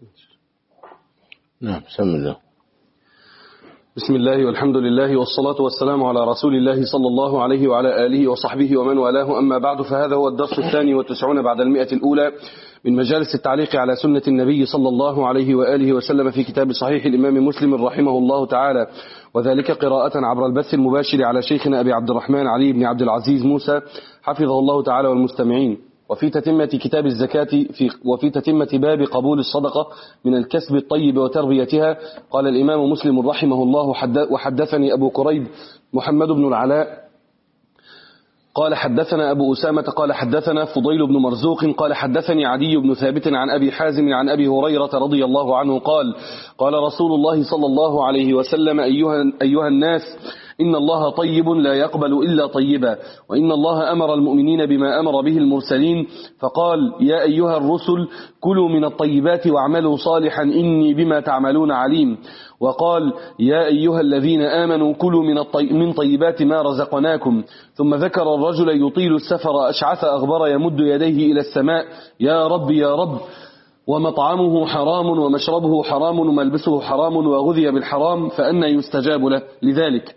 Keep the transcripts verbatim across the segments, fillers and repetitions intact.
نعم بسم الله. بسم الله والحمد لله والصلاة والسلام على رسول الله صلى الله عليه وعلى آله وصحبه ومن والاه، أما بعد، فهذا هو الدرس الثاني والتسعون بعد المئة الأولى من مجالس التعليق على سنة النبي صلى الله عليه وآله وسلم في كتاب صحيح الإمام مسلم رحمه الله تعالى، وذلك قراءة عبر البث المباشر على شيخنا أبي عبد الرحمن علي بن عبد العزيز موسى حفظه الله تعالى والمستمعين. وفي تتمة كتاب الزكاة في وفي تتمة باب قبول الصدقة من الكسب الطيب وتربيتها، قال الإمام مسلم رحمه الله: وحدثني أبو كريب محمد بن العلاء قال حدثنا أبو أسامة قال حدثنا فضيل بن مرزوق قال حدثني عدي بن ثابت عن أبي حازم عن أبي هريرة رضي الله عنه قال: قال رسول الله صلى الله عليه وسلم: أيها, أيها الناس، إن الله طيب لا يقبل إلا طيبا، وإن الله أمر المؤمنين بما أمر به المرسلين، فقال: يا أيها الرسل كلوا من الطيبات واعملوا صالحا إني بما تعملون عليم. وقال: يا أيها الذين آمنوا كلوا من, الطي... من طيبات ما رزقناكم. ثم ذكر الرجل يطيل السفر أشعث أغبر يمد يديه إلى السماء: يا رب يا رب، ومطعمه حرام ومشربه حرام وملبسه حرام وغذي بالحرام، فأنى يستجاب له لذلك.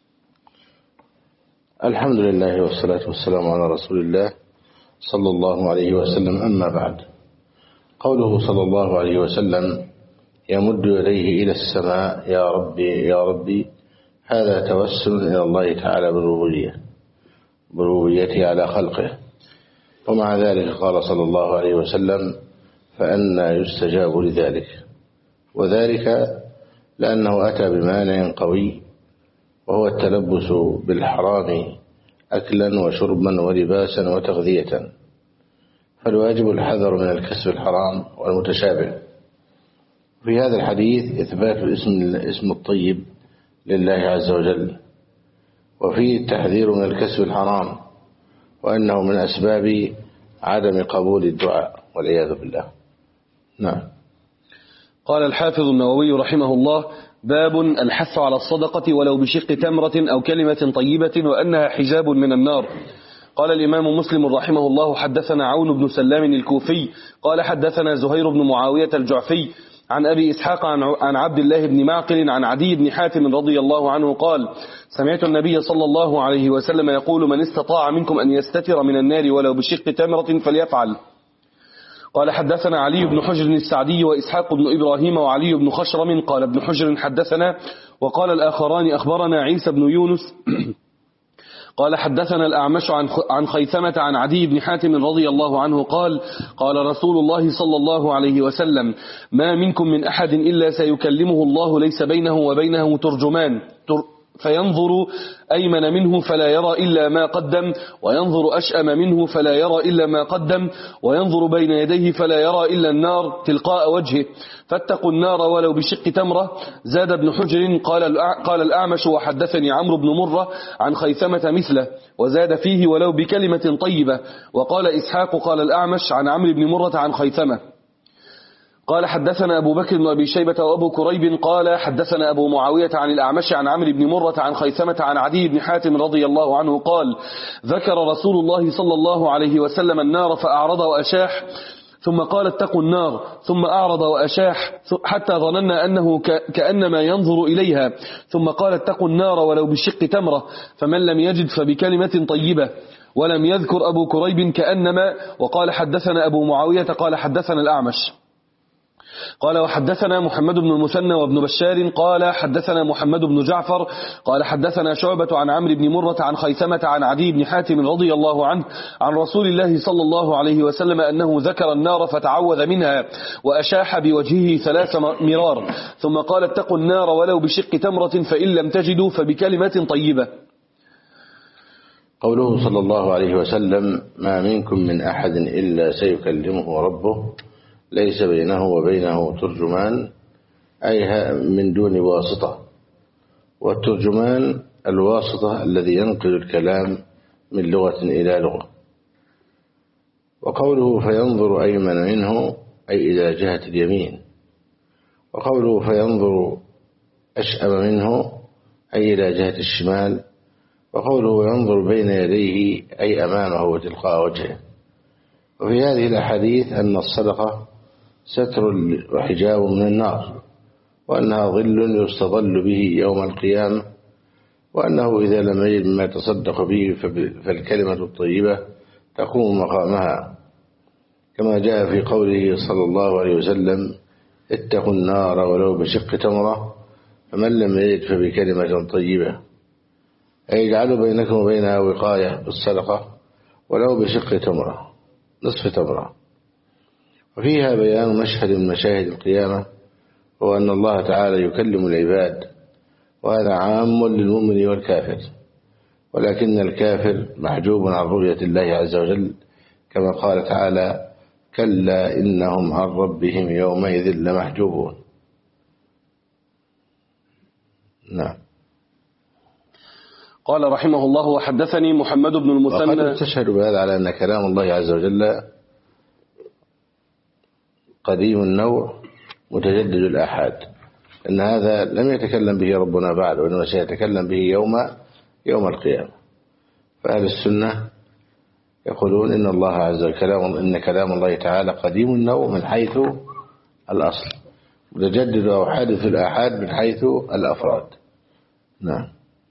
الحمد لله والصلاة والسلام على رسول الله صلى الله عليه وسلم، أما بعد. قوله صلى الله عليه وسلم: يمد يديه إلى السماء يا ربي يا ربي، هذا توسل إلى الله تعالى بالربوبية بربوبيته على خلقه، ومع ذلك قال صلى الله عليه وسلم: فأنى يستجاب لذلك، وذلك لأنه أتى بمانع قوي، وهو التلبس بالحرام أكلا وشربا ولباسا وتغذية، فالواجب الحذر من الكسب الحرام والمتشابه. في هذا الحديث إثبات الاسم, الاسم الطيب لله عز وجل، وفيه التحذير من الكسب الحرام، وأنه من أسباب عدم قبول الدعاء والعياذ بالله. نعم. قال الحافظ النووي رحمه الله: باب الحث على الصدقة ولو بشق تمرة أو كلمة طيبة وأنها حجاب من النار. قال الإمام مسلم رحمه الله: حدثنا عون بن سلام الكوفي قال حدثنا زهير بن معاوية الجعفي عن أبي إسحاق عن عبد الله بن معقل عن عدي بن حاتم رضي الله عنه قال: سمعت النبي صلى الله عليه وسلم يقول: من استطاع منكم أن يستتر من النار ولو بشق تمرة فليفعل. قال حدثنا علي بن حجر السعدي وإسحاق بن إبراهيم وعلي بن خشرم. قال ابن حجر حدثنا، وقال الآخران أخبرنا عيسى بن يونس قال حدثنا الأعمش عن خيثمة عن عدي بن حاتم رضي الله عنه قال: قال رسول الله صلى الله عليه وسلم: ما منكم من أحد إلا سيكلمه الله ليس بينه وبينه ترجمان، فينظر أيمن منه فلا يرى إلا ما قدم، وينظر أشأم منه فلا يرى إلا ما قدم، وينظر بين يديه فلا يرى إلا النار تلقاء وجهه، فاتقوا النار ولو بشق تمرة. زاد ابن حجر قال قال الأعمش: وحدثني عمرو بن مرة عن خيثمة مثله، وزاد فيه: ولو بكلمة طيبة. وقال إسحاق قال الأعمش عن عمرو بن مرة عن خيثمة. قال حدثنا أبو بكر بن أبي شيبة وأبو كريب قال حدثنا أبو معاوية عن الأعمش عن عمرو بن مرة عن خيثمة عن عدي بن حاتم رضي الله عنه قال: ذكر رسول الله صلى الله عليه وسلم النار فأعرض وأشاح، ثم قال: اتقوا النار، ثم أعرض وأشاح حتى ظننا أنه كأنما ينظر إليها، ثم قال: اتقوا النار ولو بشق تمرة، فمن لم يجد فبكلمة طيبة. ولم يذكر أبو كريب كأنما. وقال حدثنا أبو معاوية قال حدثنا الأعمش قال: وحدثنا محمد بن المثنى وابن بشار قال حدثنا محمد بن جعفر قال حدثنا شعبة عن عمرو بن مرة عن خيثمة عن عدي بن حاتم رضي الله عنه عن رسول الله صلى الله عليه وسلم أنه ذكر النار فتعوذ منها وأشاح بوجهه ثلاث مرار، ثم قال: اتقوا النار ولو بشق تمرة، فإن لم تجدوا فبكلمة طيبة. قوله صلى الله عليه وسلم: ما منكم من أحد إلا سيكلمه ربه ليس بينه وبينه ترجمان، أي من دون واسطة. والترجمان الواسطة الذي ينقل الكلام من لغة إلى لغة. وقوله فينظر أيمن منه أي إلى جهة اليمين، وقوله فينظر أشأم منه أي إلى جهة الشمال، وقوله ينظر بين يديه أي أمامه وتلقاء وجهه. وفي هذه الأحاديث أن الصدقة ستر وحجاب من النار، وأنها ظل يستظل به يوم القيامة، وأنه إذا لم يجد مما يتصدق به فالكلمة الطيبة تقوم مقامها، كما جاء في قوله صلى الله عليه وسلم: اتقوا النار ولو بشق تمرة، فمن لم يجد فبكلمة طيبة، أي اجعلوا بينكم وبينها وقاية بالصدقة ولو بشق تمرة، نصف تمرة. وفيها بيان مشهد من مشاهد القيامة، هو أن الله تعالى يكلم العباد، وهذا عام للمؤمن والكافر، ولكن الكافر محجوب عن رؤية الله عز وجل، كما قال تعالى: كلا إنهم عن ربهم يومئذ لمحجوبون. نعم. قال رحمه الله: وحدثني محمد بن المثنى. وقد تشهد بهذا على أن كلام الله عز وجل قديم النوع متجدد الآحاد، أن هذا لم يتكلم به ربنا بعد، وإنما سيتكلم به يوم يوم القيامة. فأهل السنة يقولون إن الله عز وجل كلام إن كلام الله تعالى قديم النوع من حيث الأصل، متجدد أو حادث الآحاد من حيث الأفراد. نعم.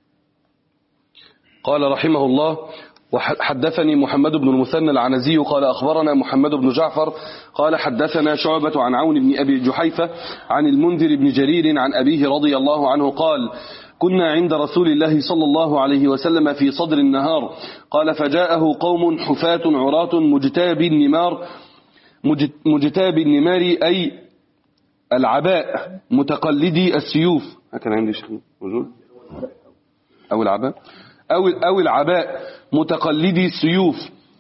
قال رحمه الله: وحدثني محمد بن المثنى العنزي قال أخبرنا محمد بن جعفر قال حدثنا شعبة عن عون بن أبي جحيفة عن المنذر بن جرير عن أبيه رضي الله عنه قال: كنا عند رسول الله صلى الله عليه وسلم في صدر النهار، قال: فجاءه قوم حفاة عراة مجتابي النمار مجتابي النمار أي العباء متقلدي السيوف. كان عندي شيء موجود أو العباء أو أو العباء متقلدي السيوف،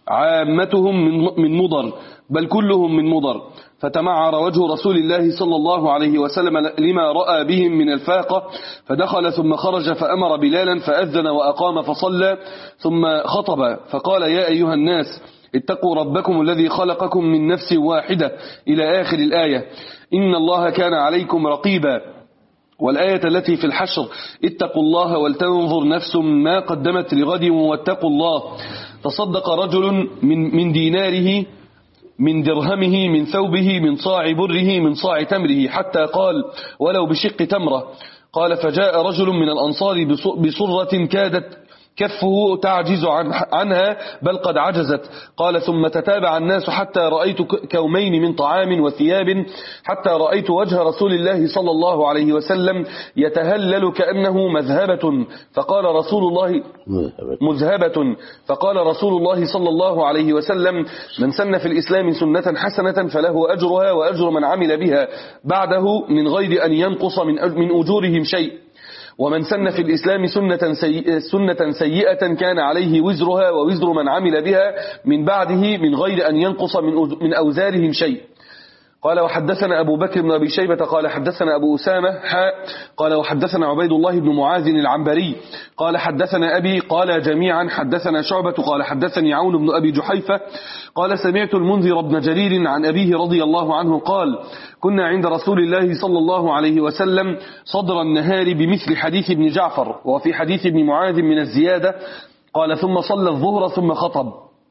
عامتهم من مضر، بل كلهم من مضر. فتمعر وجه رسول الله صلى الله عليه وسلم لما رأى بهم من الفاقة، فدخل ثم خرج فأمر بلالا فأذن وأقام فصلى ثم خطب فقال: يا أيها الناس اتقوا ربكم الذي خلقكم من نفس واحدة إلى آخر الآية، إن الله كان عليكم رقيبا. والآية التي في الحشر: اتقوا الله ولتنظر نفس ما قدمت لغد واتقوا الله. تصدق رجل من من ديناره من درهمه من ثوبه من صاع بره من صاع تمره، حتى قال: ولو بشق تمرة. قال: فجاء رجل من الأنصار بصرة كادت كفه تعجز عن عنها بل قد عجزت. قال: ثم تتابع الناس حتى رأيت كومين من طعام وثياب، حتى رأيت وجه رسول الله صلى الله عليه وسلم يتهلل كأنه مذهبة. فقال رسول الله مذهبة فقال رسول الله صلى الله عليه وسلم: من سن في الإسلام سنة حسنة فله أجرها وأجر من عمل بها بعده من غير أن ينقص من من أجورهم شيء، ومن سن في الإسلام سنة, سيئة سنة سيئة كان عليه وزرها ووزر من عمل بها من بعده من غير أن ينقص من من أوزارهم شيء. قال: وحدثنا أبو بكر بن أبي شيبة قال حدثنا أبو أسامة حاء قال: وحدثنا عبيد الله بن معاذ العنبري قال حدثنا أبي قال جميعا حدثنا شعبة قال حدثني عون بن أبي جحيفة قال: سمعت المنذر بن جرير عن أبيه رضي الله عنه قال: كنا عند رسول الله صلى الله عليه وسلم صدر النهار بمثل حديث ابن جعفر، وفي حديث ابن معاذ من الزيادة. قال: ثم صلى الظهر ثم خطب.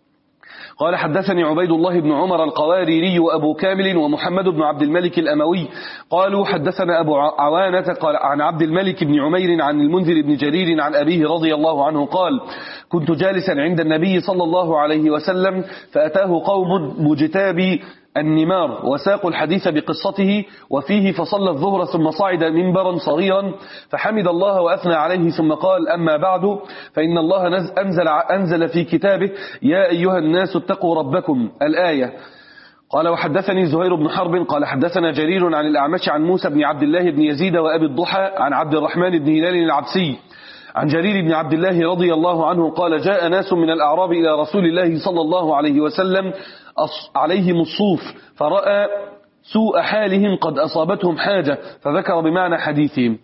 قال: حدثني عبيد الله بن عمر القواريري وأبو كامل ومحمد بن عبد الملك الأموي قالوا: حدثنا أبو عوانة قال عن عبد الملك بن عمير عن المنذر بن جرير عن أبيه رضي الله عنه قال: كنت جالسا عند النبي صلى الله عليه وسلم فأتاه قوم مجتابي النمار وساقوا الحديث بقصته وفيه، فصلى الظهر ثم صعد منبرا صغيرا فحمد الله وأثنى عليه ثم قال: أما بعد، فإن الله أنزل, أنزل في كتابه: يا أيها الناس اتقوا ربكم، الآية. قال: وحدثني زهير بن حرب قال حدثنا جرير عن الأعمش عن موسى بن عبد الله بن يزيد وأبي الضحى عن عبد الرحمن بن هلال العبسي عن جرير بن عبد الله رضي الله عنه قال: جاء ناس من الأعراب إلى رسول الله صلى الله عليه وسلم عليهم الصوف، فرأى سوء حالهم قد أصابتهم حاجة، فذكر بمعنى حديثهم.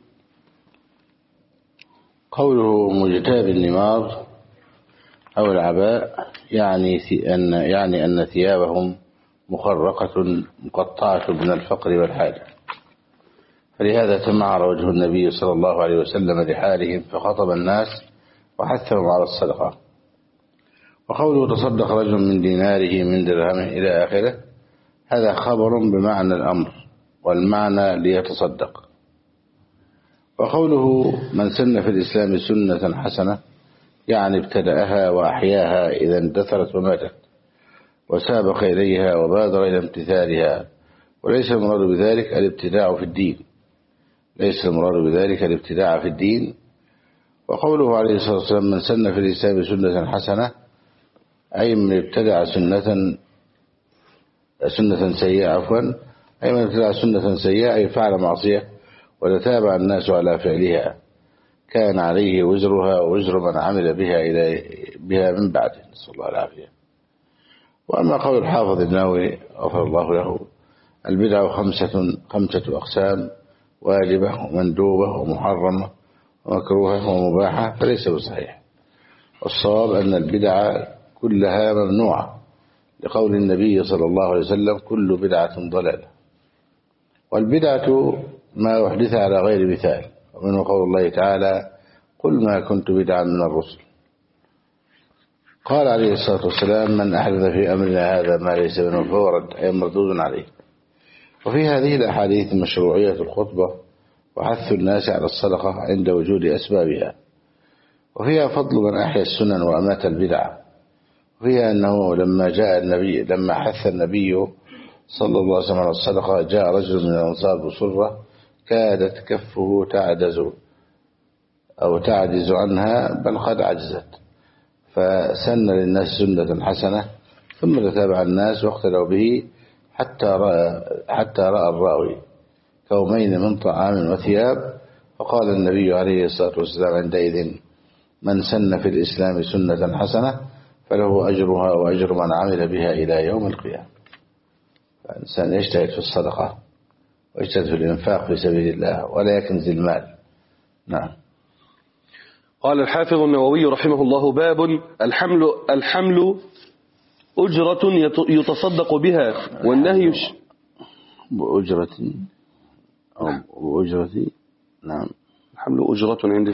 قوله مجتاب النمار أو العباء يعني أن يعني أن ثيابهم مخرقة مقطعة من الفقر والحاجة، فلهذا تمعر وجه النبي صلى الله عليه وسلم لحالهم فخطب الناس وحثهم على الصدقة. وقوله تصدق رجل من ديناره من درهمه إلى آخره، هذا خبر بمعنى الأمر، والمعنى ليتصدق. وقوله من سن في الإسلام سنة حسنة يعني ابتدأها وأحياها إذا اندثرت وماتت وسابق إليها وبادر إلى امتثالها، وليس المراد بذلك الابتداع في الدين، ليس المراد بذلك الابتداع في الدين. وقوله عليه الصلاة والسلام من سن في الإسلام سنة حسنة أي من ابتدع سنة سنة سيئة عفوا أي من ابتدع سنة سيئة أي فعل معصية وتتابع الناس على فعلها كان عليه وزرها ووزر من عمل بها إلى بها من بعده، نسأل الله العافية. وأما قول الحافظ النووي غفر الله له البدع خمسة خمسة أقسام واجبة ومندوبة ومحرمة ومكروهة ومباحة فليس بصحيح. والصواب أن البدع كلها ممنوعة لقول النبي صلى الله عليه وسلم كل بدعة ضلالة. والبدعة ما أحدث على غير مثال، ومنه قول الله تعالى قل ما كنت بدعا من الرسل. قال عليه الصلاة والسلام من أحدث في أمرنا هذا ما ليس منه فهو رد أي مردود عليه. وفي هذه الأحاديث مشروعية الخطبة وحث الناس على الصدقة عند وجود أسبابها، وفيها فضل من أحيا السنن وأمات البدع، وفيها أنه لما جاء النبي لما حث النبي صلى الله عليه وسلم على الصدقة جاء رجل من الأنصار بصرة كادت كفه تعجز أو تعجز عنها بل قد عجزت، فسن للناس سنة حسنة ثم تتابع الناس واقتدوا به حتى رأى, حتى رأى الراوي كومين من طعام وثياب، فقال النبي عليه الصلاة والسلام عندئذ من سن في الإسلام سنة حسنة فله أجرها وأجر من عمل بها إلى يوم القيامة. فالإنسان يجتهد في الصدقة ويجتهد في الإنفاق في سبيل الله ولا يكنز المال. نعم. قال الحافظ النووي رحمه الله باب الحمل الحمل أجرة يتصدق بها والنهي بأجرة أو بأجرة. نعم. الحمل أجرة عندي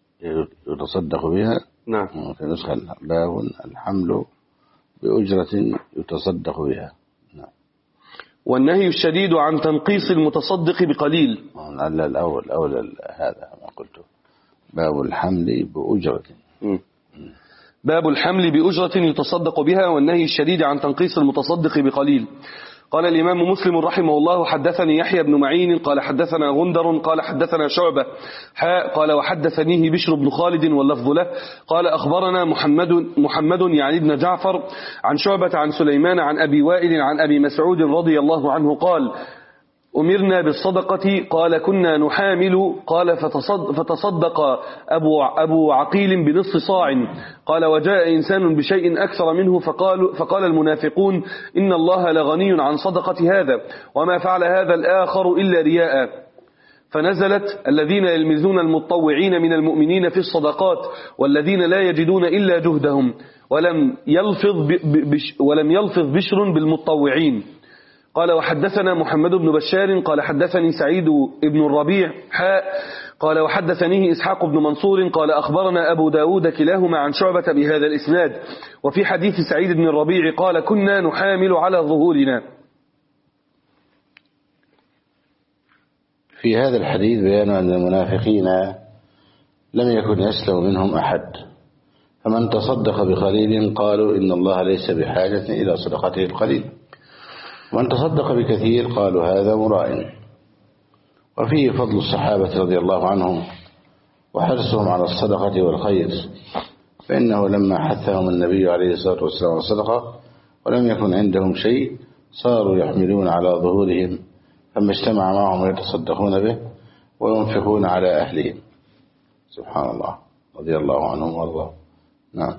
يتصدق بها. نعم. في نسخة باب الحمل بأجرة يتصدق بها. نعم. والنهي الشديد عن تنقيص المتصدق بقليل. على الأول أول هذا ما قلته باب الحمل بأجرة. م. باب الحمل بأجرة يتصدق بها والنهي الشديد عن تنقيص المتصدق بقليل. قال الإمام مسلم رحمه الله حدثني يحيى بن معين قال حدثنا غندر قال حدثنا شعبة حاء قال وحدثنيه بشر بن خالد واللفظ له قال أخبرنا محمد محمد يعني ابن جعفر عن شعبة عن سليمان عن أبي وائل عن أبي مسعود رضي الله عنه قال أمرنا بالصدقة قال كنا نحامل قال فتصدق, فتصدق أبو, أبو عقيل بنصف صاع قال وجاء إنسان بشيء أكثر منه فقال, فقال المنافقون إن الله لغني عن صدقة هذا وما فعل هذا الآخر إلا رياء، فنزلت الذين يلمزون المتطوعين من المؤمنين في الصدقات والذين لا يجدون إلا جهدهم ولم يلفظ, ولم يلفظ بشر بالمتطوعين. قال وحدثنا محمد بن بشار قال حدثني سعيد بن الربيع حاء قال وحدثنيه إسحاق بن منصور قال أخبرنا أبو داود كلاهما عن شعبة بهذا الإسناد. وفي حديث سعيد بن الربيع قال كنا نحامل على ظهورنا. في هذا الحديث بيان أن المنافقين لم يكن يسلم منهم أحد، فمن تصدق بقليل قالوا إن الله ليس بحاجة إلى صدقته القليل، ومن تصدق بكثير قالوا هذا مراء. وفيه فضل الصحابة رضي الله عنهم وحرصهم على الصدقة والخير، فإنه لما حثهم النبي عليه الصلاة والسلام على الصدقة ولم يكن عندهم شيء صاروا يحملون على ظهورهم، فما اجتمع معهم يتصدقون به وينفقون على أهلهم. سبحان الله رضي الله عنهم وارضاهم. نعم.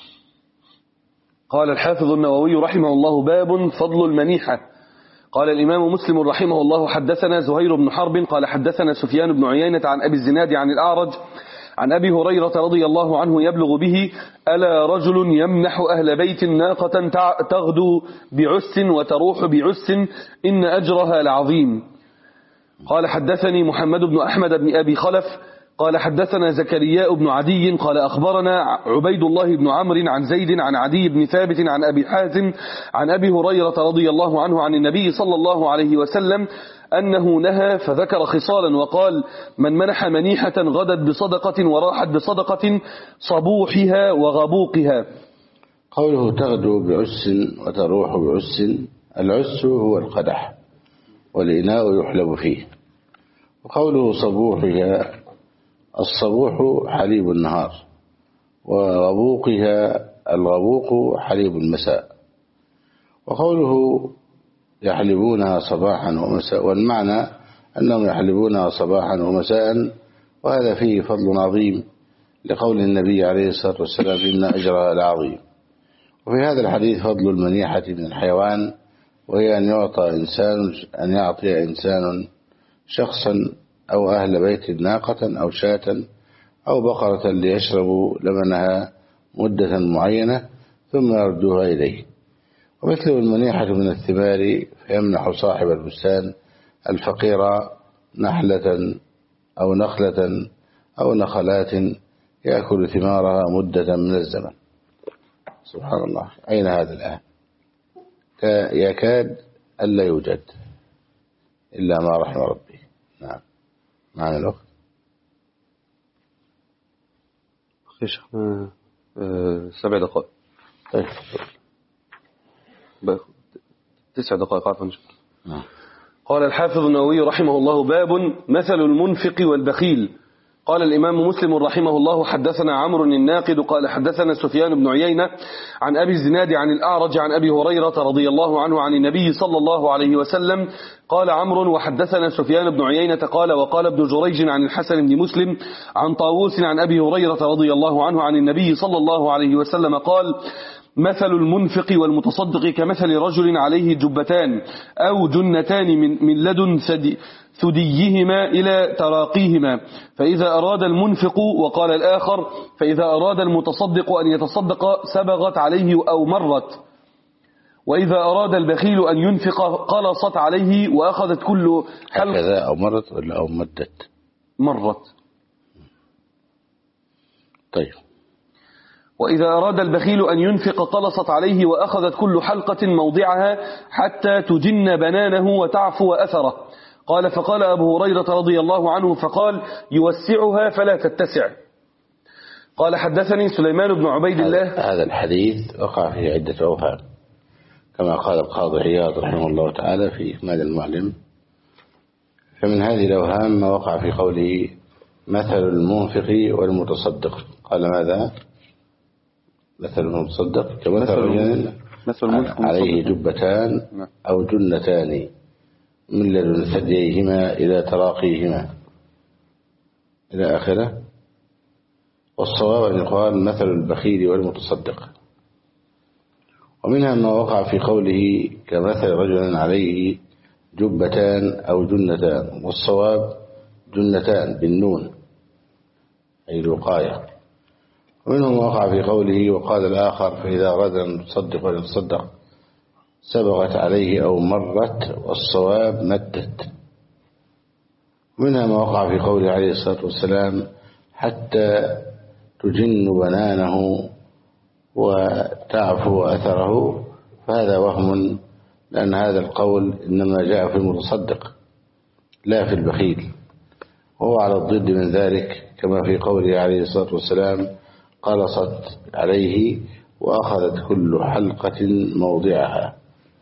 قال الحافظ النووي رحمه الله باب فضل المنيحة. قال الإمام مسلم رحمه الله حدثنا زهير بن حرب قال حدثنا سفيان بن عيينة عن أبي الزناد عن الأعرج عن أبي هريرة رضي الله عنه يبلغ به ألا رجل يمنح أهل بيت ناقة تغدو بعس وتروح بعس إن أجرها لعظيم. قال حدثني محمد بن أحمد بن أبي خلف قال حدثنا زكريا بن عدي قال أخبرنا عبيد الله بن عمرو عن زيد عن عدي بن ثابت عن أبي حازم عن أبي هريرة رضي الله عنه عن النبي صلى الله عليه وسلم أنه نهى فذكر خصالا وقال: من منح منيحة غدت بصدقة وراحت بصدقة صبوحها وغبوقها. قوله تغدو بعس وتروح بعس، العس هو القدح والإناء يحلب فيه. وقوله صبوحها، الصبوح حليب النهار، وغبوقها الغبوق حليب المساء. وقوله يحلبونها صباحا ومساء، والمعنى أنهم يحلبونها صباحا ومساء، وهذا فيه فضل عظيم لقول النبي عليه الصلاة والسلام: إن أجرها لعظيم. وفي هذا الحديث فضل المنيحة من الحيوان، وهي أن يعطى إنسان أن يعطي إنسان شخصا أو أهل بيت ناقة أو شاة أو بقرة ليشربوا لبنها مدة معينة ثم يردوها إليه. ومثل المنيحة من الثمار، فيمنح صاحب البستان الفقير نحلة أو نخلة أو نخلات يأكل ثمارها مدة من الزمن. سبحان الله، أين هذا الآن؟ يكاد ألا يوجد إلا ما رحم ربي. نعم، معنا الوقت. شيخنا سبع دقائق. طيب تسع دقائق عفوا. قال الحافظ النووي رحمه الله: باب مثل المنفق والبخيل. قال الإمام مسلم رحمه الله: حدثنا عمرو الناقد قال حدثنا سفيان بن عيينة عن أبي الزناد عن الأعرج عن أبي هريرة رضي الله عنه عن النبي صلى الله عليه وسلم. قال عمرو: وحدثنا سفيان بن عيينة قال وقال ابن جريج عن الحسن بن مسلم عن طاووس عن أبي هريرة رضي الله عنه عن النبي صلى الله عليه وسلم قال: مثل المنفق والمتصدق كمثل رجل عليه جبتان أو جنتان من, من لدن ثديهما إلى تراقيهما، فإذا أراد المنفق، وقال الآخر: فإذا أراد المتصدق أن يتصدق سبغت عليه أو مرت، وإذا أراد البخيل أن ينفق قلصت عليه وأخذت كل حلق. هكذا أو مرت ولا أو مدت؟ مرت. طيب. وإذا أراد البخيل أن ينفق قلصت عليه وأخذت كل حلقة موضعها حتى تجن بنانه وتعفو أثره. قال: فقال أبو هريرة رضي الله عنه فقال: يوسعها فلا تتسع. قال: حدثني سليمان بن عبيد الله. هذا الحديث وقع فيه عدة أوهام كما قال القاضي عياض رحمه الله تعالى في إكمال المعلم. فمن هذه الأوهام ما وقع في قوله مثل المنفق والمتصدق. قال: ماذا؟ مثل المتصدق كمثل رجل عليه جبتان أو جنتان من لدن ثدييهما إلى تراقيهما إلى آخره. والصواب أن يقال مثل البخيل والمتصدق. ومنها ما وقع في قوله كمثل رجل عليه جبتان أو جنتان، والصواب جنتان بالنون أي الوقاية. ومنهم وقع في قوله وقال الآخر: فإذا أراد أن يتصدق وليتصدق سبغت عليه أو مرت، والصواب مدت. ومنها ما وقع في قوله عليه الصلاة والسلام: حتى تجن بنانه وتعفو أثره، فهذا وهم، لأن هذا القول إنما جاء في المتصدق لا في البخيل، وهو على الضد من ذلك كما في قوله عليه الصلاة والسلام: قلصت عليه وأخذت كل حلقة موضعها.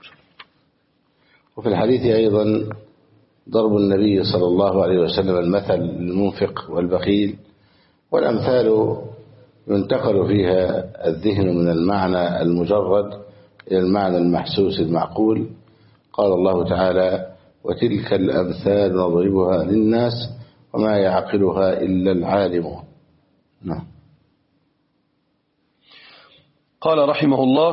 وفي الحديث أيضا ضرب النبي صلى الله عليه وسلم المثل للمنفق والبخيل، والأمثال ينتقل فيها الذهن من المعنى المجرد إلى المعنى المحسوس المعقول. قال الله تعالى: وتلك الأمثال نضربها للناس وما يعقلها إلا العالمون. نعم. قال رحمه الله: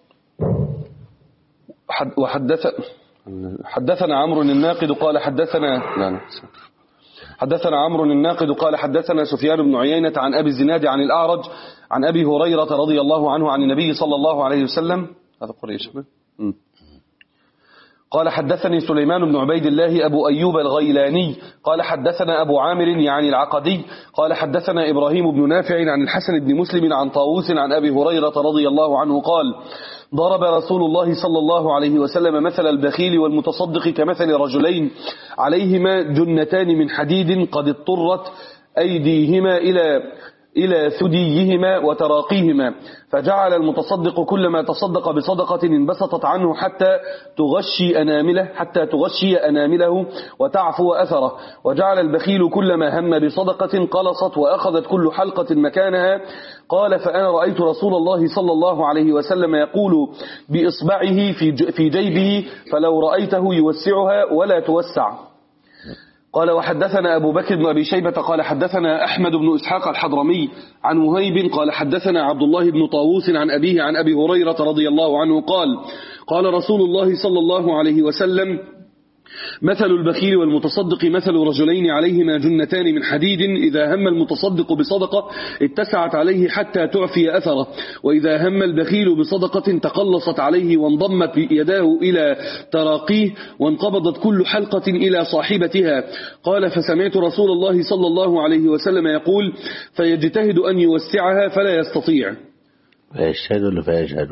وحدث حدثنا عمرو الناقد قال حدثنا حدثنا عمرو الناقد قال حدثنا سفيان بن عيينة عن أبي الزناد عن الأعرج عن أبي هريرة رضي الله عنه عن النبي صلى الله عليه وسلم. هذا قريش. قال حدثني سليمان بن عبيد الله أبو أيوب الغيلاني قال حدثنا أبو عامر يعني العقدي قال حدثنا إبراهيم بن نافع عن الحسن بن مسلم عن طاووس عن أبي هريرة رضي الله عنه قال ضرب رسول الله صلى الله عليه وسلم مثل البخيل والمتصدق كمثل رجلين عليهما جنتان من حديد قد اضطرت أيديهما إلى إلى ثديهما وتراقيهما، فجعل المتصدق كلما تصدق بصدقة انبسطت عنه حتى تغشي أنامله حتى تغشي أنامله وتعفو أثره، وجعل البخيل كلما هم بصدقة قلصت وأخذت كل حلقة مكانها. قال فأنا رأيت رسول الله صلى الله عليه وسلم يقول بإصبعه في جيبه فلو رأيته يوسعها ولا توسع. قال وحدثنا أبو بكر بن أبي شيبة قال حدثنا أحمد بن إسحاق الحضرمي عن مهيب قال حدثنا عبد الله بن طاووس عن أبيه عن أبي هريرة رضي الله عنه قال قال رسول الله صلى الله عليه وسلم مثل البخيل والمتصدق مثل رجلين عليهما جنتان من حديد إذا هم المتصدق بصدقة اتسعت عليه حتى تعفي أثره، وإذا هم البخيل بصدقة تقلصت عليه وانضمت يداه إلى تراقيه وانقبضت كل حلقة إلى صاحبتها. قال فسمعت رسول الله صلى الله عليه وسلم يقول فيجتهد أن يوسعها فلا يستطيع. فيجتهد ولا فيجهد؟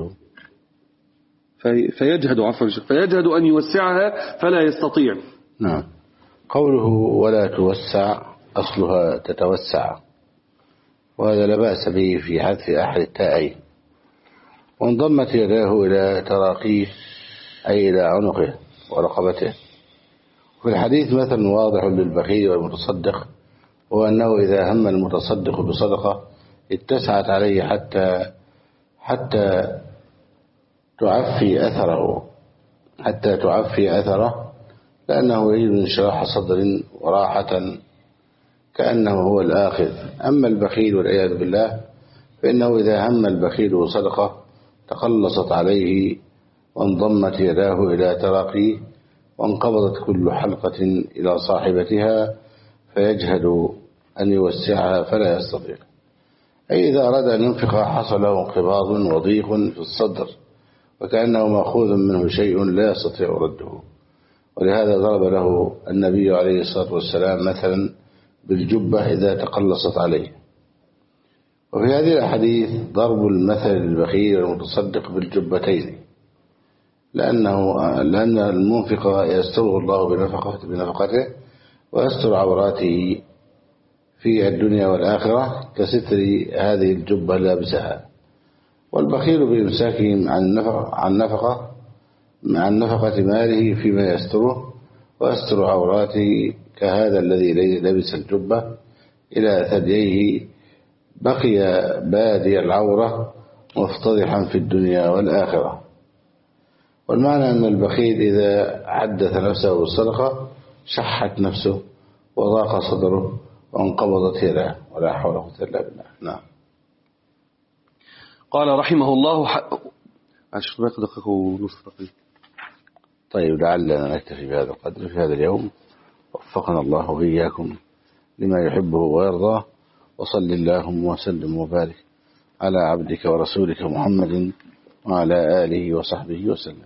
فيجهد عفوا فيجهد أن يوسعها فلا يستطيع. نعم. قوله ولا توسع أصلها تتوسع، وهذا لا بأس به في حذف أحد التائين. وانضمت يداه إلى تراقيه أي إلى عنقه ورقبته. في الحديث مثل واضح للبخيل والمتصدق، هو أنه إذا هم المتصدق بصدقة اتسعت عليه حتى حتى تعفي أثره حتى تعفي أثره لأنه يريد انشراح صدر وراحة كأنه هو الآخذ. أما البخيل والعياذ بالله فإنه إذا هم البخيل بصدقة تقلصت عليه وانضمت يداه إلى تراقيه وانقبضت كل حلقة إلى صاحبتها فيجهد أن يوسعها فلا يستطيع. أي إذا أراد أن ينفق حصل له انقباض وضيق في الصدر وكأنه مأخوذ منه شيء لا يستطيع رده. ولهذا ضرب له النبي عليه الصلاة والسلام مثلا بالجبة إذا تقلصت عليه. وفي هذه الأحاديث ضرب المثل البخيل والمتصدق بالجبتين، لأنه لأن المنفق يستره الله بنفقته, بنفقته ويستر عوراته في الدنيا والآخرة كستر هذه الجبة لابسها. والبخيل بإمساكه عن نفقة عن نفقة عن نفقة ماله فيما يستره ويستر عوراته كهذا الذي لبس الجبة إلى ثدييه بقي بادي العورة مفتضحا في الدنيا والآخرة. والمعنى أن البخيل إذا حدث نفسه بالصدقة شحت نفسه وضاق صدره وانقبضت يداه ولا حول ولا قوة إلا بالله. نعم. قال رحمه الله ح... أشوف باقي دقيقة ونصف دقيقة. طيب لعلنا نكتفي بهذا القدر في هذا اليوم. وفقنا الله وإياكم لما يحبه ويرضاه، وصل اللهم وسلم وبارك على عبدك ورسولك محمد وعلى آله وصحبه وسلم.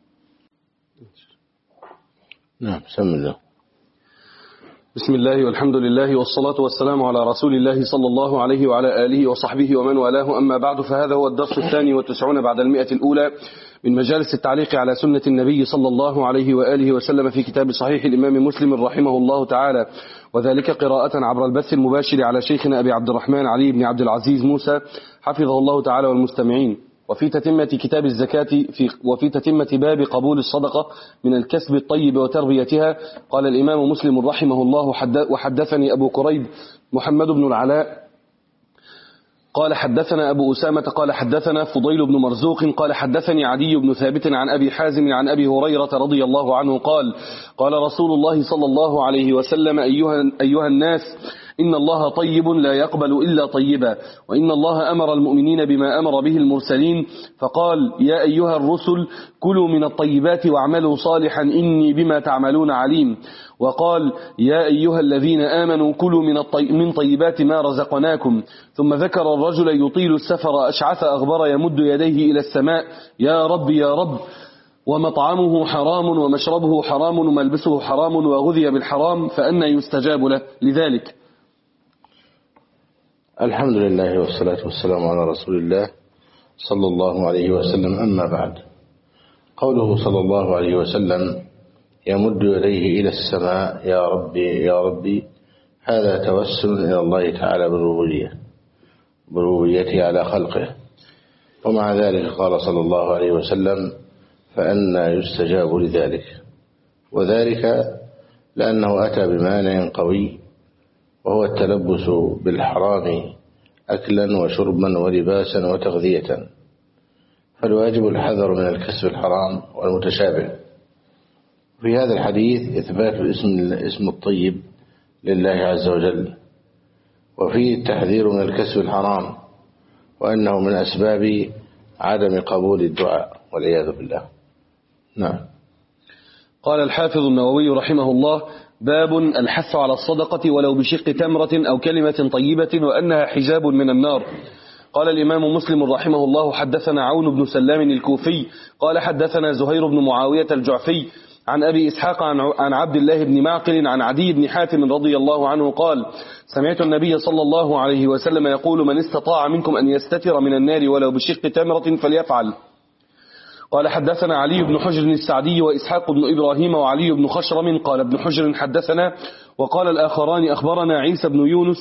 نعم. بسم الله. بسم الله والحمد لله والصلاة والسلام على رسول الله صلى الله عليه وعلى آله وصحبه ومن والاه، أما بعد، فهذا هو الدرس الثاني والتسعون بعد المئة الأولى من مجالس التعليق على سنة النبي صلى الله عليه وآله وسلم في كتاب صحيح الإمام مسلم رحمه الله تعالى، وذلك قراءة عبر البث المباشر على شيخنا أبي عبد الرحمن علي بن عبد العزيز موسى حفظه الله تعالى والمستمعين. وفي تتمة كتاب الزكاة في وفي تتمة باب قبول الصدقة من الكسب الطيب وتربيتها، قال الإمام مسلم رحمه الله وحدثني أبو كريب محمد بن العلاء قال حدثنا أبو أسامة قال حدثنا فضيل بن مرزوق قال حدثني عدي بن ثابت عن أبي حازم عن أبي هريرة رضي الله عنه قال قال رسول الله صلى الله عليه وسلم أيها, أيها الناس إن الله طيب لا يقبل إلا طيبا، وإن الله أمر المؤمنين بما أمر به المرسلين، فقال يا أيها الرسل كلوا من الطيبات واعملوا صالحا إني بما تعملون عليم، وقال يا أيها الذين آمنوا كلوا من, الطي... من طيبات ما رزقناكم، ثم ذكر الرجل يطيل السفر أشعث أغبر يمد يديه إلى السماء يا رب يا رب، ومطعمه حرام ومشربه حرام وملبسه حرام وغذي بالحرام فأنى يستجاب له لذلك؟ الحمد لله والصلاة والسلام على رسول الله صلى الله عليه وسلم. أما بعد، قوله صلى الله عليه وسلم يمد يديه إلى السماء يا ربي يا ربي، هذا توسل إلى الله تعالى بالربوبية بربوبيته على خلقه. ومع ذلك قال صلى الله عليه وسلم فأنى يستجاب لذلك، وذلك لأنه أتى بمانع قوي وهو التلبس بالحرام أكلا وشربا ولباسا وتغذية، فالواجب الحذر من الكسب الحرام والمتشابه. في هذا الحديث إثبات الاسم الاسم الطيب لله عز وجل، وفيه التحذير من الكسب الحرام وأنه من أسباب عدم قبول الدعاء والعياذ بالله. نعم. قال الحافظ النووي رحمه الله: باب الحث على الصدقة ولو بشق تمرة أو كلمة طيبة وأنها حجاب من النار. قال الإمام مسلم رحمه الله: حدثنا عون بن سلام الكوفي قال حدثنا زهير بن معاوية الجعفي عن أبي إسحاق عن عبد الله بن معقل عن عدي بن حاتم رضي الله عنه قال: سمعت النبي صلى الله عليه وسلم يقول: من استطاع منكم أن يستتر من النار ولو بشق تمرة فليفعل. قال حدثنا علي بن حجر السعدي وإسحاق بن إبراهيم وعلي بن خشرم. قال ابن حجر حدثنا، وقال الآخران أخبرنا عيسى بن يونس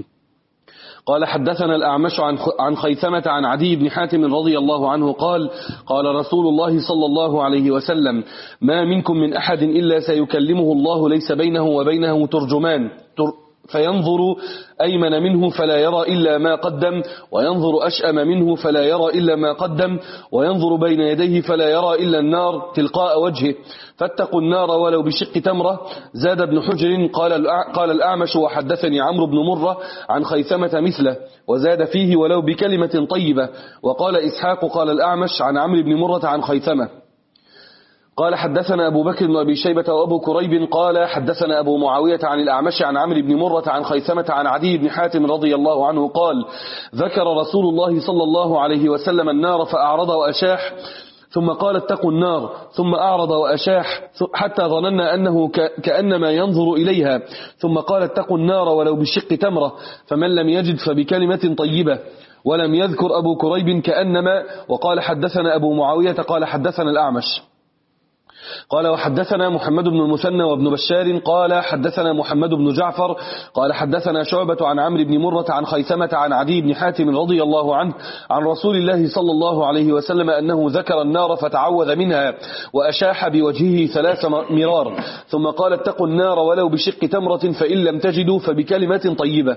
قال حدثنا الأعمش عن خيثمة عن عدي بن حاتم رضي الله عنه قال: قال رسول الله صلى الله عليه وسلم: ما منكم من أحد إلا سيكلمه الله ليس بينه وبينه ترجمان فينظر أيمن منه فلا يرى إلا ما قدم، وينظر أشأم منه فلا يرى إلا ما قدم، وينظر بين يديه فلا يرى إلا النار تلقاء وجهه، فاتقوا النار ولو بشق تمرة. زاد ابن حجر قال قال الأعمش وحدثني عمرو بن مرة عن خيثمة مثله، وزاد فيه ولو بكلمة طيبة. وقال إسحاق قال الأعمش عن عمرو بن مرة عن خيثمة. قال حدثنا أبو بكر بن أبي شيبة وأبو كريب قال حدثنا أبو معاوية عن الأعمش عن عمرو بن مرة عن خيثمة عن عدي بن حاتم رضي الله عنه قال: ذكر رسول الله صلى الله عليه وسلم النار فأعرض وأشاح، ثم قال: اتقوا النار، ثم أعرض وأشاح حتى ظننا أنه كأنما ينظر إليها، ثم قال: اتقوا النار ولو بشق تمرة، فمن لم يجد فبكلمة طيبة. ولم يذكر أبو كريب كأنما. وقال حدثنا أبو معاوية قال حدثنا الأعمش قال وحدثنا محمد بن المثنى وابن بشار قال حدثنا محمد بن جعفر قال حدثنا شعبة عن عمرو بن مرة عن خيثمة عن عدي بن حاتم رضي الله عنه عن رسول الله صلى الله عليه وسلم أنه ذكر النار فتعوذ منها وأشاح بوجهه ثلاث مرار، ثم قال: اتقوا النار ولو بشق تمرة، فإن لم تجدوا فبكلمة طيبة.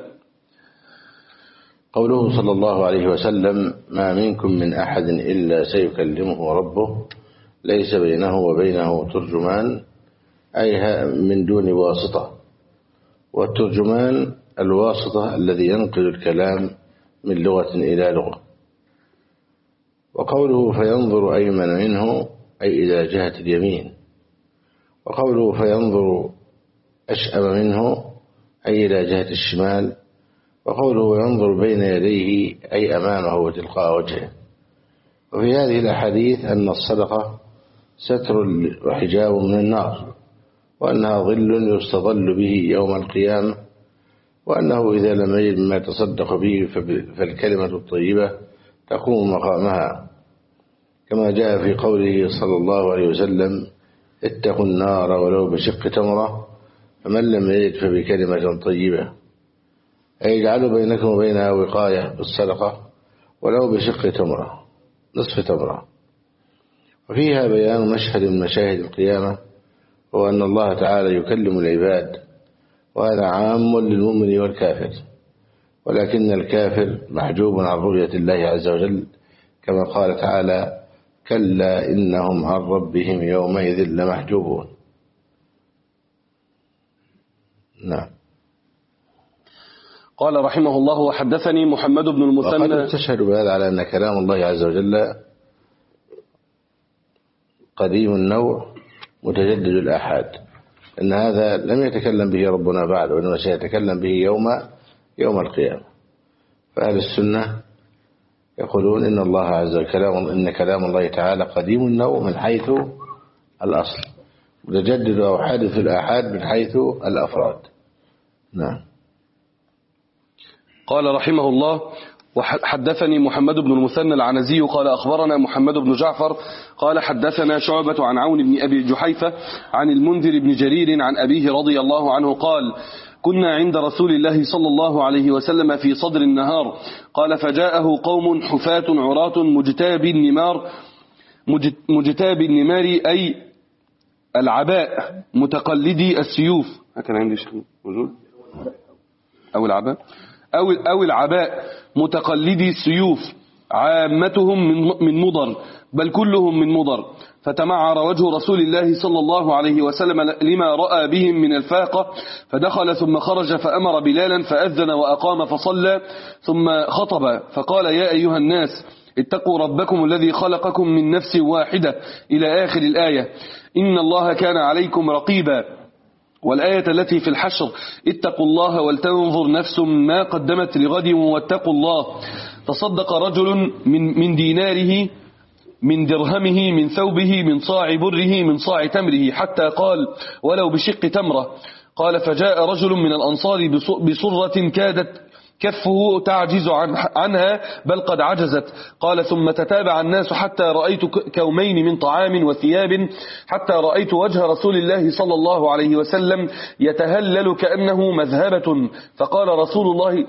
قوله صلى الله عليه وسلم: ما منكم من أحد إلا سيكلمه ربه ليس بينه وبينه ترجمان، أي من دون واسطة. والترجمان الواسطة الذي ينقل الكلام من لغة إلى لغة. وقوله فينظر أيمن منه أي إلى جهة اليمين، وقوله فينظر أشأم منه أي إلى جهة الشمال، وقوله ينظر بين يديه أي أمامه وتلقاء وجهه. وفي هذه الأحاديث أن الصدقة ستر وحجاب من النار، وأنها ظل يستظل به يوم القيامة، وأنه إذا لم يجد ما يتصدق به فالكلمة الطيبة تقوم مقامها، كما جاء في قوله صلى الله عليه وسلم: اتقوا النار ولو بشق تمرة، فمن لم يجد فبكلمة طيبة، أي يجعل بينكم وبينها وقاية بالصدقة ولو بشق تمرة، نصف تمرة. وفيها بيان مشهد من مشاهد القيامة، هو أن الله تعالى يكلم العباد، وهذا عام للمؤمن والكافر، ولكن الكافر محجوب عن رؤية الله عز وجل، كما قال تعالى: كلا إنهم عن ربهم يومئذ لمحجوبون. نعم. قال رحمه الله: وحدثني محمد بن المثنى. وقد تشهد بهذا على أن كلام الله عز وجل قديم النوع متجدد الآحاد، أن هذا لم يتكلم به ربنا بعد، وإنما سيتكلم به يوم يوم القيامة. فأهل السنة يقولون إن الله عز وجل كلام إن كلام الله تعالى قديم النوع من حيث الأصل، متجدد أو حادث الآحاد من حيث الأفراد. نعم. قال رحمه الله: وحدثني محمد بن المثنى العنزي قال أخبرنا محمد بن جعفر قال حدثنا شعبة عن عون بن أبي جحيفة عن المنذر بن جرير عن أبيه رضي الله عنه قال: كنا عند رسول الله صلى الله عليه وسلم في صدر النهار، قال: فجاءه قوم حفاة عراة مجتاب النمار مجتاب النمار أي العباء متقلدي السيوف. هكذا عندي شيء موجود أو العباء أو أو العباء متقلدي السيوف، عامتهم من مضر بل كلهم من مضر، فتمعر وجه رسول الله صلى الله عليه وسلم لما رأى بهم من الفاقة، فدخل ثم خرج فأمر بلالا فأذن وأقام فصلى ثم خطب فقال: يا أيها الناس اتقوا ربكم الذي خلقكم من نفس واحدة إلى آخر الآية، إن الله كان عليكم رقيبا. والآية التي في الحشر: اتقوا الله ولتنظر نفس ما قدمت لغد واتقوا الله. تصدق رجل من من ديناره من درهمه من ثوبه من صاع بره من صاع تمره حتى قال: ولو بشق تمرة. قال: فجاء رجل من الأنصار بصرة كادت كفه تعجز عنها بل قد عجزت. قال: ثم تتابع الناس حتى رأيت كومين من طعام وثياب، حتى رأيت وجه رسول الله صلى الله عليه وسلم يتهلل كأنه مذهبة، فقال رسول الله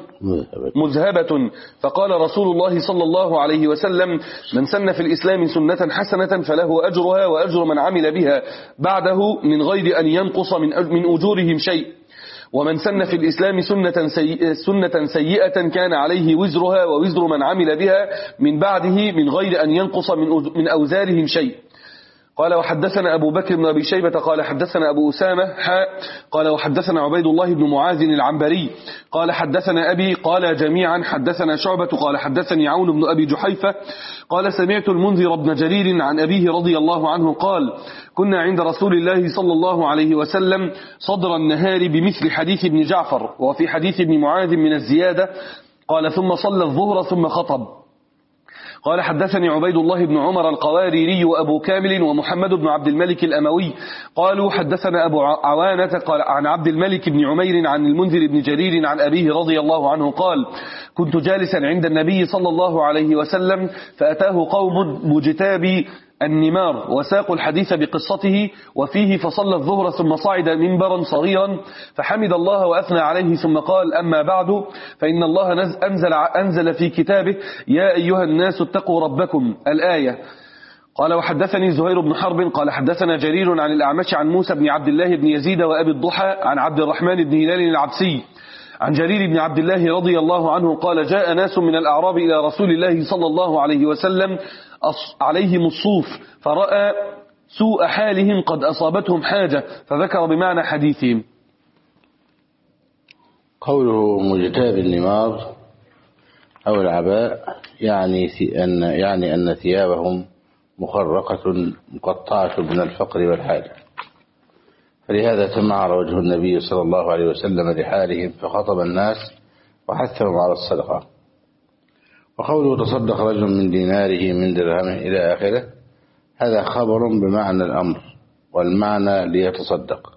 مذهبة فقال رسول الله صلى الله عليه وسلم: من سن في الإسلام سنة حسنة فله أجرها وأجر من عمل بها بعده من غير أن ينقص من أجورهم شيء، ومن سن في الإسلام سنة, سيئة سنة سيئة كان عليه وزرها ووزر من عمل بها من بعده من غير أن ينقص من أوزارهم شيء. قال: وحدثنا أبو بكر بن أبي شيبة قال حدثنا أبو أسامة حاء قال وحدثنا عبيد الله بن معاذ العنبري قال حدثنا أبي قال جميعا حدثنا شعبة قال حدثني عون بن أبي جحيفة قال: سمعت المنذر بن جرير عن أبيه رضي الله عنه قال: كنا عند رسول الله صلى الله عليه وسلم صدر النهار بمثل حديث ابن جعفر، وفي حديث ابن معاذ من الزيادة. قال: ثم صلى الظهر ثم خطب. قال: حدثني عبيد الله بن عمر القواريري وأبو كامل ومحمد بن عبد الملك الأموي قالوا: حدثنا أبو عوانة قال عن عبد الملك بن عمير عن المنذر بن جرير عن أبيه رضي الله عنه قال: كنت جالسا عند النبي صلى الله عليه وسلم فأتاه قوم مجتابي النمار وساقوا الحديث بقصته وفيه، فصلى الظهر ثم صعد منبرا صغيرا فحمد الله وأثنى عليه ثم قال: أما بعد، فإن الله أنزل, أنزل في كتابه: يا أيها الناس اتقوا ربكم، الآية. قال: وحدثني زهير بن حرب قال حدثنا جرير عن الأعمش عن موسى بن عبد الله بن يزيد وأبي الضحى عن عبد الرحمن بن هلال العبسي عن جرير بن عبد الله رضي الله عنه قال: جاء ناس من الأعراب إلى رسول الله صلى الله عليه وسلم عليهم الصوف، فرأى سوء حالهم قد أصابتهم حاجة، فذكر بمعنى حديثهم. قوله مجتاب النمار أو العباء يعني أن يعني أن ثيابهم مخرقة مقطعة من الفقر والحاجة، فلهذا تمعر وجه النبي صلى الله عليه وسلم لحالهم فخطب الناس وحثهم على الصدقة. وقوله تصدق رجل من ديناره من درهمه إلى آخره، هذا خبر بمعنى الأمر، والمعنى ليتصدق.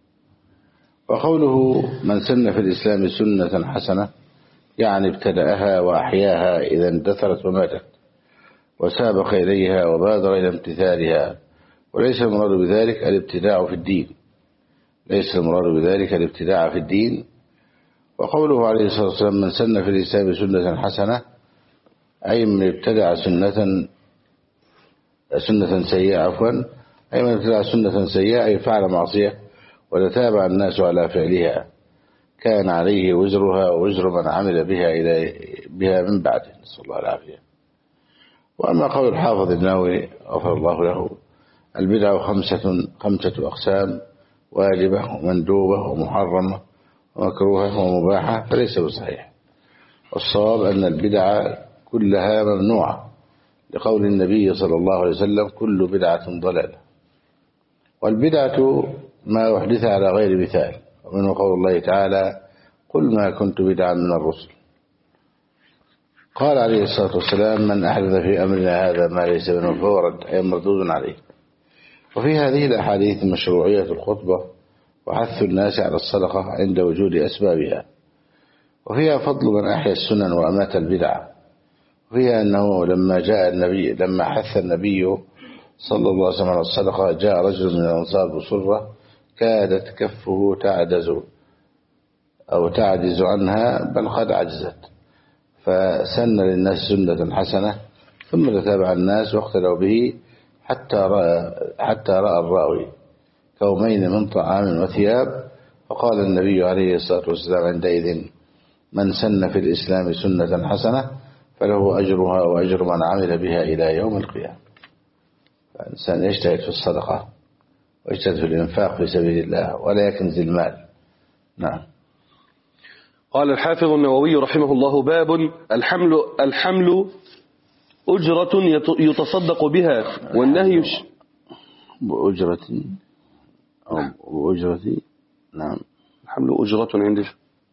وقوله من سن في الإسلام سنة حسنة يعني ابتدأها وأحياها إذا اندثرت وماتت وسابق إليها وبادر إلى امتثالها، وليس المراد بذلك الابتداع في الدين ليس المراد بذلك الابتداع في الدين. وقوله عليه الصلاة والسلام من سن في الإسلام سنة حسنة أي من ابتدع سنة سنة سيئة عفوا أي من ابتدع سنة سيئة أي فعل معصية وتتابع الناس على فعلها كان عليه وزرها ووزر من عمل بها إلى بها من بعده، نسأل الله العافية. وأما قول الحافظ النووي غفر الله له: البدع خمسة خمسة أقسام: واجبة ومندوبة ومحرمة ومكروهة ومباحة، فليس بصحيح. والصواب أن البدع كلها ممنوعة لقول النبي صلى الله عليه وسلم: كل بدعة ضلالة. والبدعة ما أحدث على غير مثال، ومنه قول الله تعالى: قل ما كنت بدعا من الرسل. قال عليه الصلاة والسلام: من أحدث في أمرنا هذا ما ليس منه فهو رد، أي مردود عليه. وفي هذه الأحاديث مشروعية الخطبة وحث الناس على الصدقة عند وجود أسبابها، وفيها فضل من أحيا السنن وأمات البدع، وفيها أنه لما جاء النبي لما حث النبي صلى الله عليه وسلم على الصدقة جاء رجل من الأنصار بصرة كادت كفه تعجز أو تعجز عنها بل قد عجزت، فسن للناس سنة حسنة، ثم تتابع الناس واقتدوا به حتى رأى, حتى رأى الراوي كومين من طعام وثياب، فقال النبي عليه الصلاة والسلام عندئذ: من سن في الإسلام سنة حسنة فله أجرها وأجر من عمل بها إلى يوم القيامة. فالإنسان يجتهد في الصدقة ويجتهد في الإنفاق في سبيل الله ولا يكنز المال. نعم. قال الحافظ النووي رحمه الله: باب الحمل الحمل أجرة يتصدق بها والنهي بأجرة أو بأجرة. نعم. الحمل أجرة عندي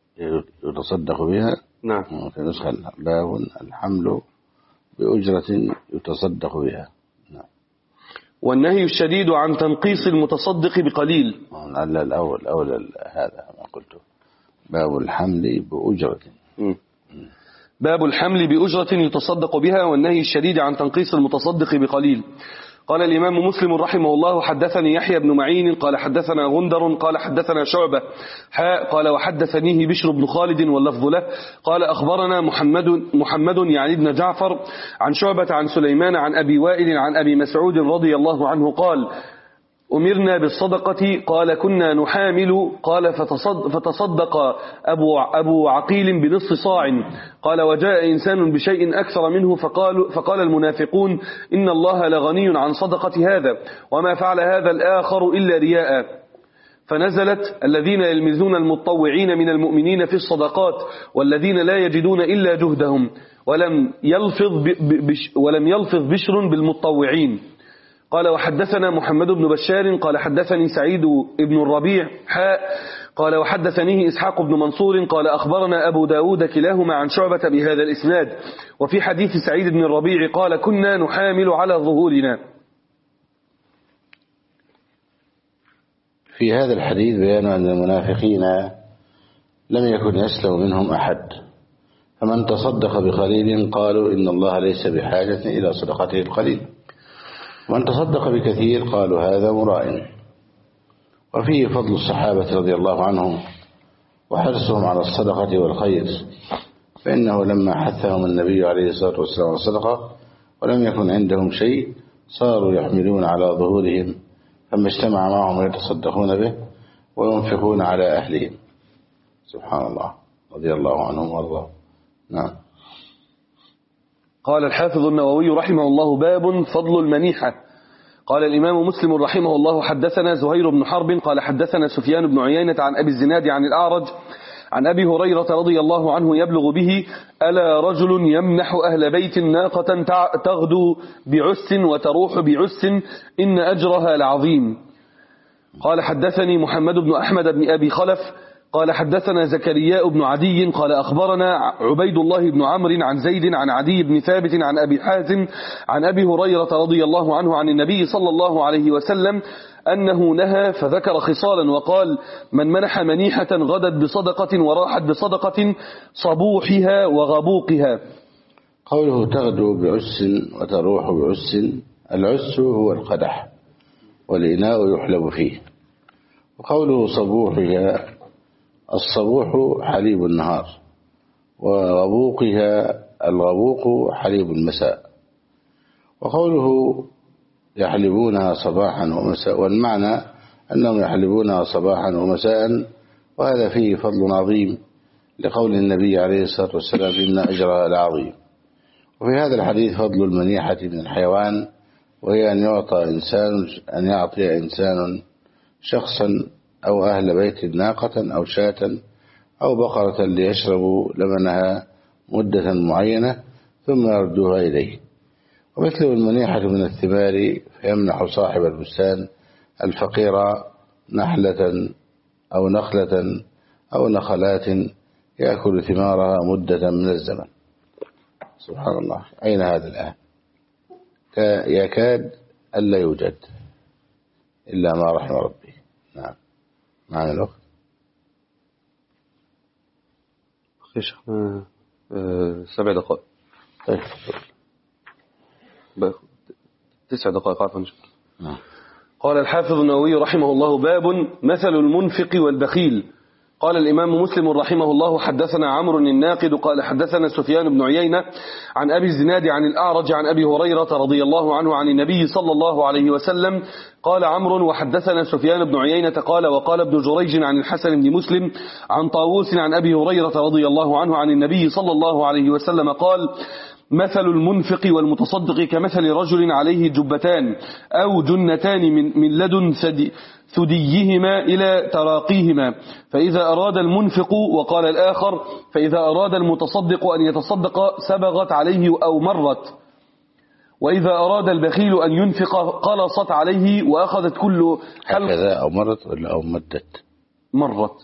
يتصدق بها. نعم. في نسخة باب الحمل بأجرة يتصدق بها. نعم. والنهي الشديد عن تنقيص المتصدق بقليل. لعل الأول أول هذا ما قلته، باب الحمل بأجرة. م. باب الحمل بأجرة يتصدق بها والنهي الشديد عن تنقيص المتصدق بقليل. قال الإمام مسلم رحمه الله: حدثني يحيى بن معين قال حدثنا غندر قال حدثنا شعبة حاء قال وحدثنيه بشر بن خالد واللفظ له قال أخبرنا محمد محمد يعني ابن جعفر عن شعبة عن سليمان عن أبي وائل عن أبي مسعود رضي الله عنه قال: أمرنا بالصدقة قال كنا نحامل قال فتصدق, فتصدق أبو, أبو عقيل بنصف صاع قال وجاء إنسان بشيء أكثر منه فقال, فقال المنافقون إن الله لغني عن صدقة هذا وما فعل هذا الآخر إلا رياء، فنزلت: الذين يلمزون المتطوعين من المؤمنين في الصدقات والذين لا يجدون إلا جهدهم ولم يلفظ, ولم يلفظ بشر بالمتطوعين. قال وحدثنا محمد بن بشار قال حدثني سعيد بن الربيع حاء قال وحدثنيه إسحاق بن منصور قال أخبرنا أبو داود كلاهما عن شعبة بهذا الإسناد. وفي حديث سعيد بن الربيع قال كنا نحامل على ظهورنا. في هذا الحديث بيان أن المنافقين لم يكن يسلم منهم أحد، فمن تصدق بقليل قالوا إن الله ليس بحاجة إلى صدقته القليل، ومن تصدق بكثير قالوا هذا مراء. وفيه فضل الصحابة رضي الله عنهم وحرصهم على الصدقة والخير، فإنه لما حثهم النبي عليه الصلاة والسلام على الصدقة ولم يكن عندهم شيء صاروا يحملون على ظهورهم، فما اجتمع معهم يتصدقون به وينفقون على أهلهم. سبحان الله، رضي الله عنهم وارضاهم. نعم. قال الحافظ النووي رحمه الله: باب فضل المنيحة. قال الإمام مسلم رحمه الله: حدثنا زهير بن حرب قال حدثنا سفيان بن عيينة عن أبي الزناد عن الأعرج عن أبي هريرة رضي الله عنه يبلغ به: ألا رجل يمنح أهل بيت ناقة تغدو بعس وتروح بعس إن أجرها لعظيم. قال حدثني محمد بن أحمد بن أبي خلف قال حدثنا زكرياء بن عدي قال أخبرنا عبيد الله بن عمرو عن زيد عن عدي بن ثابت عن أبي حازم عن أبي هريرة رضي الله عنه عن النبي صلى الله عليه وسلم أنه نهى فذكر خصالا وقال: من منح منيحة غدت بصدقة وراحت بصدقة صبوحها وغبوقها. قوله تغدو بعس وتروح بعس، العس هو القدح والإناء يحلب فيه. وقوله صبوحها، الصبوح حليب النهار، وغبوقها الغبوق حليب المساء. وقوله يحلبونها صباحا ومساء، والمعنى أنهم يحلبونها صباحا ومساء، وهذا فيه فضل عظيم لقول النبي عليه الصلاة والسلام إن أجرها لعظيم. وفي هذا الحديث فضل المنيحة من الحيوان، وهي أن يعطى إنسان أن يعطي إنسان شخصا أو أهل بيت ناقة أو شاة أو بقرة ليشربوا لبنها مدة معينة ثم يردوها إليه. ومثل المنيحة من الثمار فيمنح صاحب البستان الفقير نحلة أو نخلة أو نخلات يأكل ثمارها مدة من الزمن. سبحان الله، أين هذا الآن؟ يكاد ألا يوجد إلا ما رحم ربي. نعم، معنا الوقت. أه سبع دقائق. طيب تسع دقائق عفوا. نعم. قال الحافظ النووي رحمه الله: باب مثل المنفق والبخيل. قال الإمام مسلم رحمه الله: حدثنا عمرو الناقد قال حدثنا سفيان بن عيينة عن أبي الزناد عن الأعرج عن أبي هريرة رضي الله عنه عن النبي صلى الله عليه وسلم. قال عمرو: وحدثنا سفيان بن عيينة قال وقال ابن جريج عن الحسن بن مسلم عن طاووس عن أبي هريرة رضي الله عنه عن النبي صلى الله عليه وسلم قال: مثل المنفق والمتصدق كمثل رجل عليه جبتان أو جنتان من, من لدن ثديهما إلى تراقيهما، فإذا أراد المنفق، وقال الآخر: فإذا أراد المتصدق أن يتصدق سبغت عليه أو مرت، وإذا أراد البخيل أن ينفق قلصت عليه وأخذت كل حلق. هكذا أو مرت ولا أو مدت؟ مرت.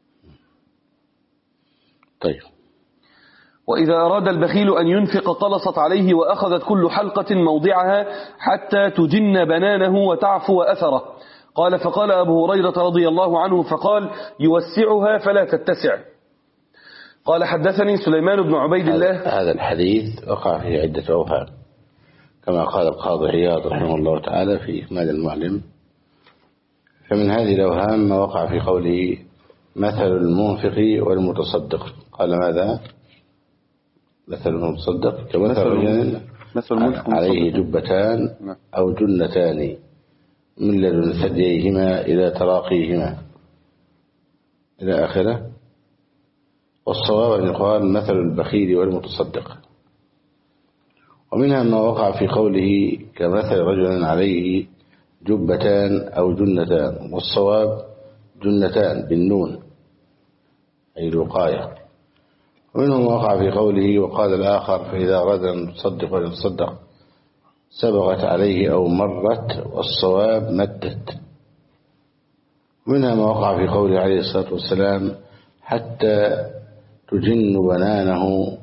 طيب. وإذا أراد البخيل أن ينفق قلصت عليه وأخذت كل حلقة موضعها حتى تجن بنانه وتعفو أثره. قال: فقال أبو هريرة رضي الله عنه فقال: يوسعها فلا تتسع. قال: حدثني سليمان بن عبيد الله. هذا الحديث وقع فيه عدة أوهام كما قال القاضي عياض رحمه الله تعالى في إكمال المعلم. فمن هذه الأوهام ما وقع في قوله مثل المنفق والمتصدق. قال ماذا؟ مثل المتصدق كمثل رجل عليه جبتان أو جنتان من لدن ثدييهما إلى تراقيهما إلى آخره. والصواب أن يقال مثل البخيل والمتصدق. ومنها ما وقع في قوله كمثل رجل عليه جبتان أو جنتان، والصواب جنتان بالنون أي الوقاية. ومنهم وقع في قوله وقال الآخر: فإذا أراد أن يتصدق ويتصدق سبغت عليه أو مرت، والصواب مدت. ومنها ما وقع في قوله عليه الصلاة والسلام: حتى تجن بنانه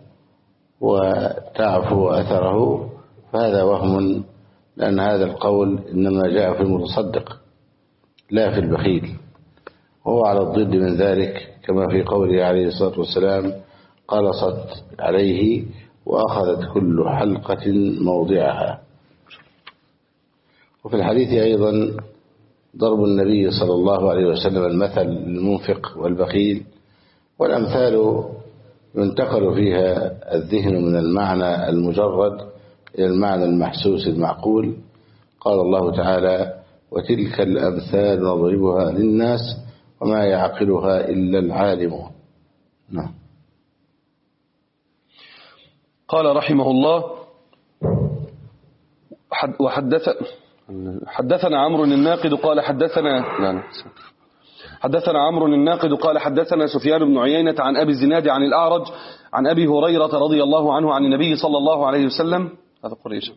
وتعفو أثره، فهذا وهم، لأن هذا القول إنما جاء في المتصدق لا في البخيل، وهو على الضد من ذلك كما في قوله عليه الصلاة والسلام: قلصت عليه وأخذت كل حلقة موضعها. وفي الحديث أيضا ضرب النبي صلى الله عليه وسلم المثل للمنفق والبخيل، والأمثال ينتقل فيها الذهن من المعنى المجرد إلى المعنى المحسوس المعقول. قال الله تعالى: وتلك الأمثال نضربها للناس وما يعقلها إلا العالمون. نعم. قال رحمه الله: وحدث حدثنا عمرو الناقد قال حدثنا حدثنا عمرو الناقد قال حدثنا سفيان بن عيينة عن أبي الزناد عن الأعرج عن أبي هريرة رضي الله عنه عن النبي صلى الله عليه وسلم. هذا قريش.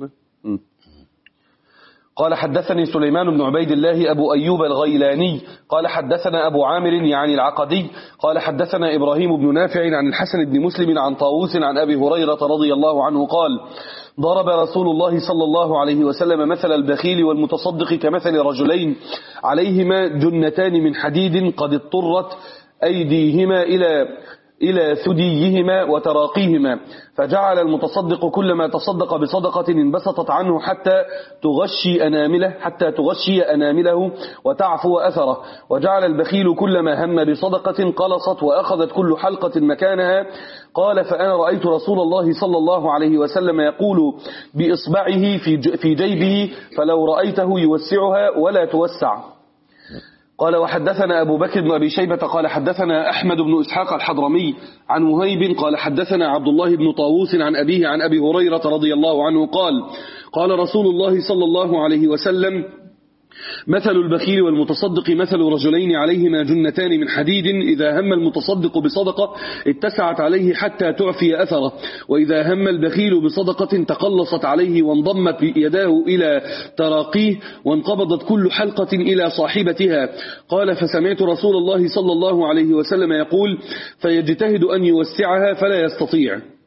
قال: حدثني سليمان بن عبيد الله أبو أيوب الغيلاني قال حدثنا أبو عامر يعني العقدي قال حدثنا إبراهيم بن نافع عن الحسن بن مسلم عن طاووس عن أبي هريرة رضي الله عنه قال: ضرب رسول الله صلى الله عليه وسلم مثل البخيل والمتصدق كمثل رجلين عليهما جنتان من حديد قد اضطرت أيديهما إلى إلى ثديهما وتراقيهما، فجعل المتصدق كلما تصدق بصدقة انبسطت عنه حتى تغشي أنامله حتى تغشي أنامله وتعفو أثره، وجعل البخيل كلما هم بصدقة قلصت وأخذت كل حلقة مكانها. قال: فأنا رأيت رسول الله صلى الله عليه وسلم يقول بإصبعه في جيبه فلو رأيته يوسعها ولا توسع. قال: وحدثنا أبو بكر بن أبي شيبة قال حدثنا أحمد بن إسحاق الحضرمي عن مهيب قال حدثنا عبد الله بن طاووس عن أبيه عن أبي هريرة رضي الله عنه قال: قال رسول الله صلى الله عليه وسلم: مثل البخيل والمتصدق مثل رجلين عليهما جنتان من حديد، إذا هم المتصدق بصدقة اتسعت عليه حتى تعفي أثره، وإذا هم البخيل بصدقة تقلصت عليه وانضمت يداه إلى تراقيه وانقبضت كل حلقة إلى صاحبتها. قال: فسمعت رسول الله صلى الله عليه وسلم يقول: فيجتهد أن يوسعها فلا يستطيع.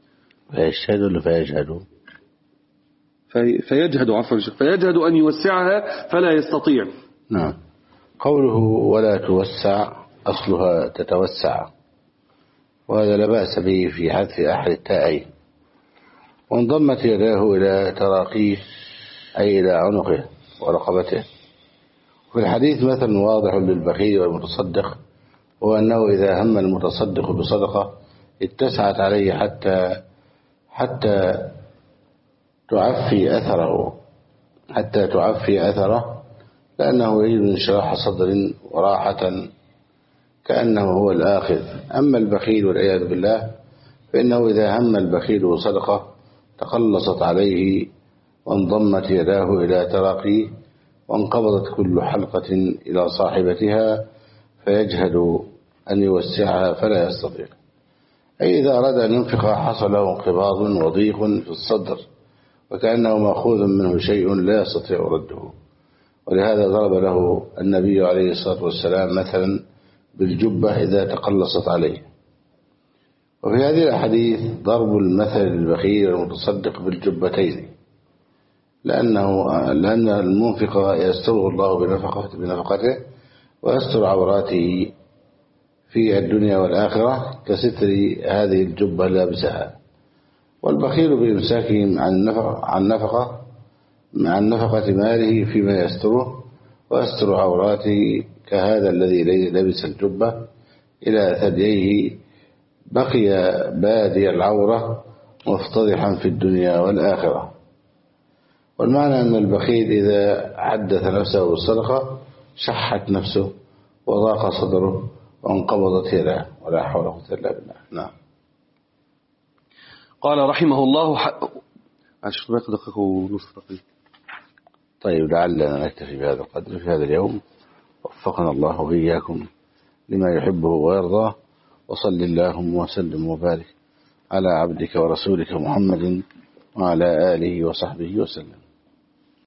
فيشهد ولا فيجهد؟ في فيجهد عفوا فيجهد أن يوسعها فلا يستطيع. نعم. قوله ولا توسع أصلها تتوسع، وهذا لا بأس به في حذف أحد التائين. وانضمت يداه إلى تراقيه أي إلى عنقه ورقبته. في الحديث مثل واضح للبخيل والمتصدق، هو أنه إذا هم المتصدق بصدقة اتسعت عليه حتى حتى تعفي أثره حتى تعفي أثره لأنه يجد انشراح صدر وراحة كأنه هو الآخذ. أما البخيل والعياذ بالله فإنه إذا هم البخيل بصدقة تقلصت عليه وانضمت يداه إلى تراقيه وانقبضت كل حلقة إلى صاحبتها فيجهد أن يوسعها فلا يستطيع. أي إذا أراد أن ينفق حصل له انقباض وضيق في الصدر وكأنه مأخوذ منه شيء لا يستطيع رده. ولهذا ضرب له النبي عليه الصلاة والسلام مثلا بالجبة إذا تقلصت عليه. وفي هذه الأحاديث ضرب المثل للبخيل والمتصدق بالجبتين، لأنه لأن المنفق يستره الله بنفقته, بنفقته ويستر عوراته في الدنيا والآخرة كستر هذه الجبة لابسها. والبخيل بإمساكه عن نفقة عن نفقة عن نفقة ماله فيما يستره ويستر عوراته كهذا الذي لبس الجبة إلى ثدييه بقي بادي العورة مفتضحا في الدنيا والآخرة. والمعنى أن البخيل إذا حدث نفسه بالصدقة شحت نفسه وضاق صدره وانقبضت يداه ولا حول ولا قوة إلا بالله. نعم. قال رحمه الله عشر دقائق ونصف دقيقة. طيب لعلنا نكتفي بهذا القدر في هذا اليوم. وفقنا الله وإياكم لما يحبه ويرضاه. وصل اللهم وسلم وبارك على عبدك ورسولك محمد وعلى آله وصحبه وسلم.